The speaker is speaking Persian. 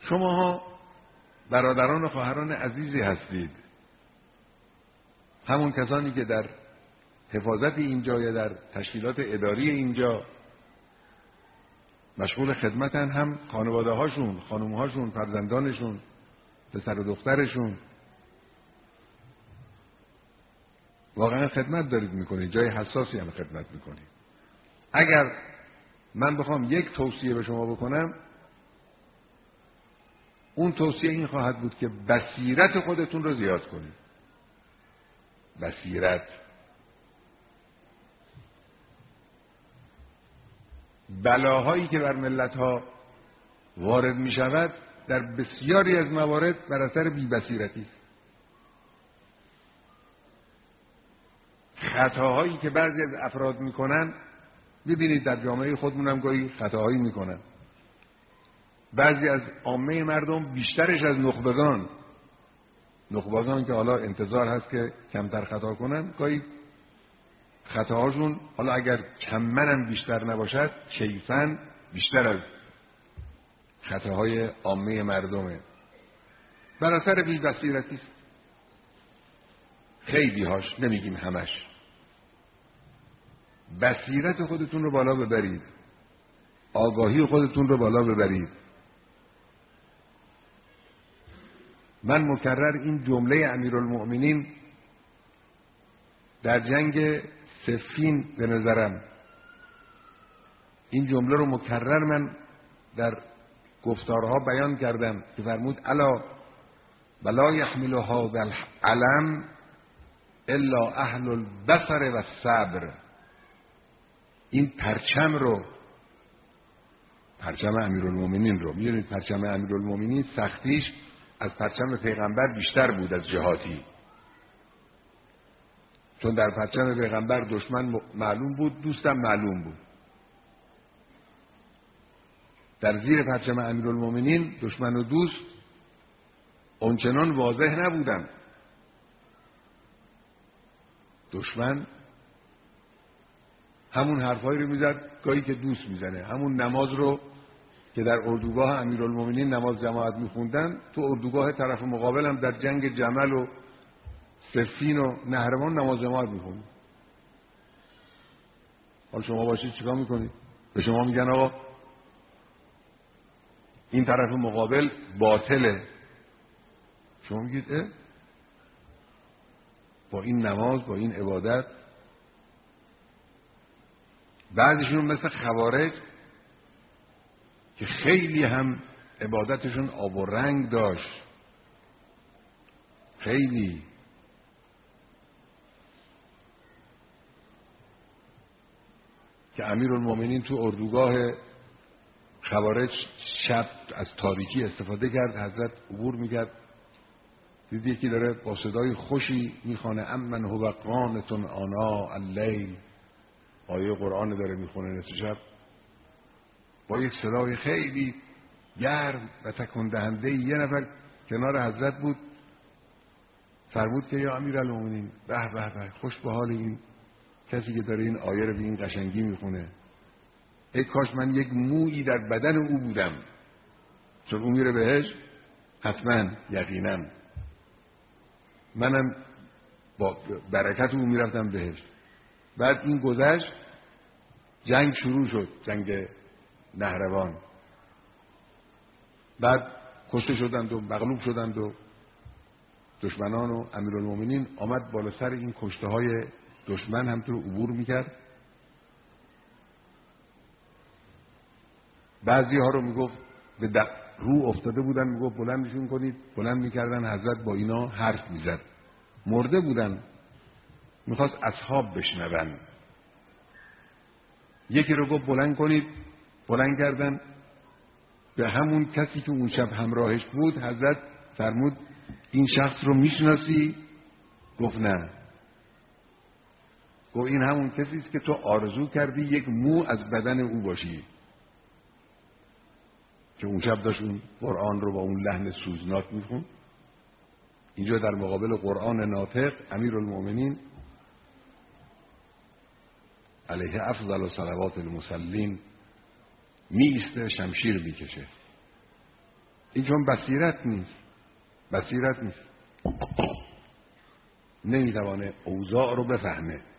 شماها برادران و خواهران عزیزی هستید، همون کسانی که در حفاظت اینجا یا در تشکیلات اداری اینجا مشغول خدمتن، هم خانواده هاشون، خانم هاشون، فرزندانشون، پسر و دخترشون. واقعا خدمت دارید میکنید، جای حساسی هم خدمت میکنید. اگر من بخوام یک توصیه به شما بکنم، اون توصیه این خواهد بود که بصیرت خودتون رو زیاد کنید. بصیرت. بلاهایی که بر ملت‌ها وارد می شود در بسیاری از موارد بر اثر بی‌بصیرتی است. خطاهایی که بعضی از افراد میکنن، ببینید در جامعه خودمون هم گاهی خطاهایی میکنن. بعضی از عامه مردم بیشترش از نخبگان که حالا انتظار هست که کمتر خطا کنن، گاهی خطاهاشون حالا اگر کمنم بیشتر نباشد کیفاً بیشتر از خطاهای عامه مردمه. بر اثر بی‌بصیرتی است. خیلی هاش، نمیگیم همش. بصیرت خودتون رو بالا ببرید، آگاهی خودتون رو بالا ببرید. من مکرر این جمله امیرالمؤمنین در جنگ صفین به نظرم، این جمله رو مکرر من در گفتارها بیان کردم که فرمود الا ولا یحمل هذا العلم الا اهل البصر و الصبر. این پرچم رو، پرچم امیرالمؤمنین رو، میدونید پرچم امیرالمؤمنین سختیش از پرچم پیغمبر بیشتر بود از جهاتی، چون در پرچم پیغمبر دشمن معلوم بود، دوستم معلوم بود. در زیر پرچم امیرالمؤمنین دشمن و دوست اونچنان واضح نبودن. دشمن همون حرفایی رو میزد گاهی که دوست میزنه، همون نماز رو که در اردوگاه امیرالمؤمنین نماز جماعت میخوندن، تو اردوگاه طرف مقابل هم در جنگ جمل و صفین و نهروان نماز جماعت میخوند. حالا شما باشید چیکار میکنید؟ به شما میگن آقا این طرف مقابل باطله، شما میگید با این نماز، با این عبادت. بعضیشون مثل خوارج که خیلی هم عبادتشون آب و رنگ داشت، خیلی که امیرالمؤمنین تو اردوگاه خوارج شب از تاریکی استفاده کرد، حضرت عبور میکرد، دید یکی داره با صدای خوشی میخوانه امن هو قانت آناء اللیل، آیه قرآن داره میخونه نصف شب با یک صدای خیلی گرم و تکان دهنده. یه نفر کنار حضرت بود، فرمود که یا امیرالمؤمنین به به به، خوش به حال این کسی که داره این آیه رو به این قشنگی میخونه. ای کاش من یک مویی در بدن او بودم، چون او میره بهش حتما یقینا، منم با برکت او میرفتم بهش. بعد این گذشت، جنگ شروع شد، جنگ نهروان. بعد کشته شدند و مغلوب شدند و دشمنان و امیرالمؤمنین آمد بالا سر این کشته های دشمن همطور عبور میکرد. بعضی ها رو میگفت به رو افتاده بودن، میگفت بلندشون کنید، بلند میکردن، حضرت با اینا حرف میزد. مرده بودن، میخواست اصحاب بشنون. یکی رو گفت بلند کنید، بلند کردن، به همون کسی که اون شب همراهش بود حضرت فرمود این شخص رو میشناسی؟ گفت نه. گفت این همون کسی است که تو آرزو کردی یک مو از بدن او باشی، که اون شب داشت اون قرآن رو با اون لحن سوزناک میخوند. اینجا در مقابل قرآن ناطق امیرالمؤمنین علیه افضل و صلوات المصلین می ایسته، شمشیر میکشه. این چون بصیرت نیست، نمیتوانه اوضاع رو بفهمه.